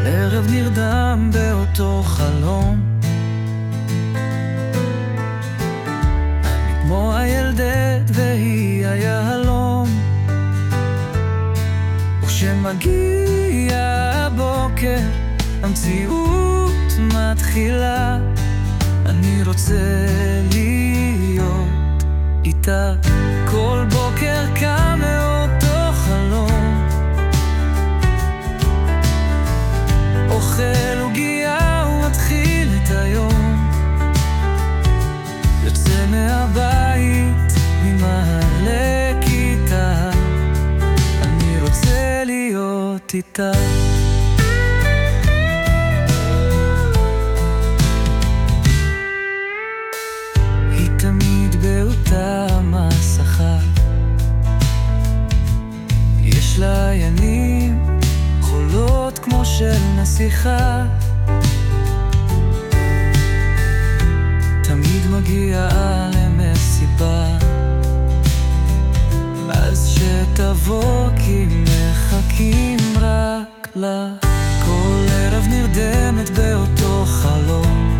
ערב נרדם באותו חלום, אני כמו הילדת והיא היהלום. וכשמגיע הבוקר המציאות מתחילה, אני רוצה להיות איתה. כל בוקר קם מאותו חלום, אוכל עוגיה ומתחיל את היום, יוצא מהבית ממעל לכיתה, אני רוצה להיות איתה. היא תמיד באותה מסכה, יש לה עיינים חולות כמו של נסיכה, תמיד מגיעה למסיבה, אז שתבוא כי מחכים רק לה. כל ערב נרדמת באותו חלום,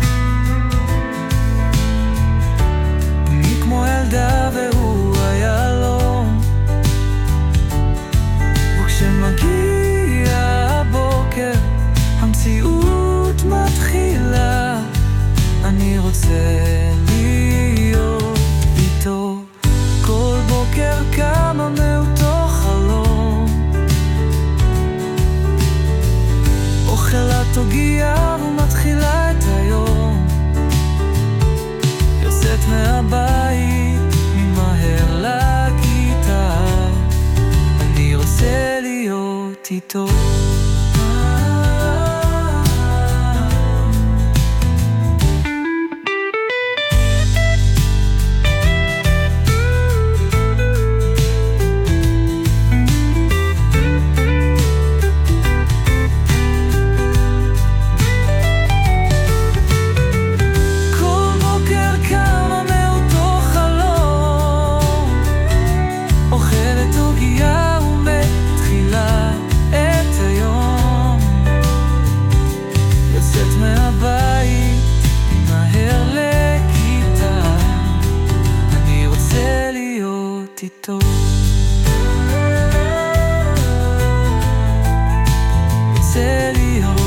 אני כמו ילדה והוא היהלום. וכשמגיע הבוקר המציאות מתחילה, אני רוצה להיות איתו. כל בוקר קמה מאותו חלום, אוכלת עוגיה ומתחילה את היום, יוצאת מהבית ממהר לכיתה, אני רוצה להיות איתו. איתו. רוצה להיות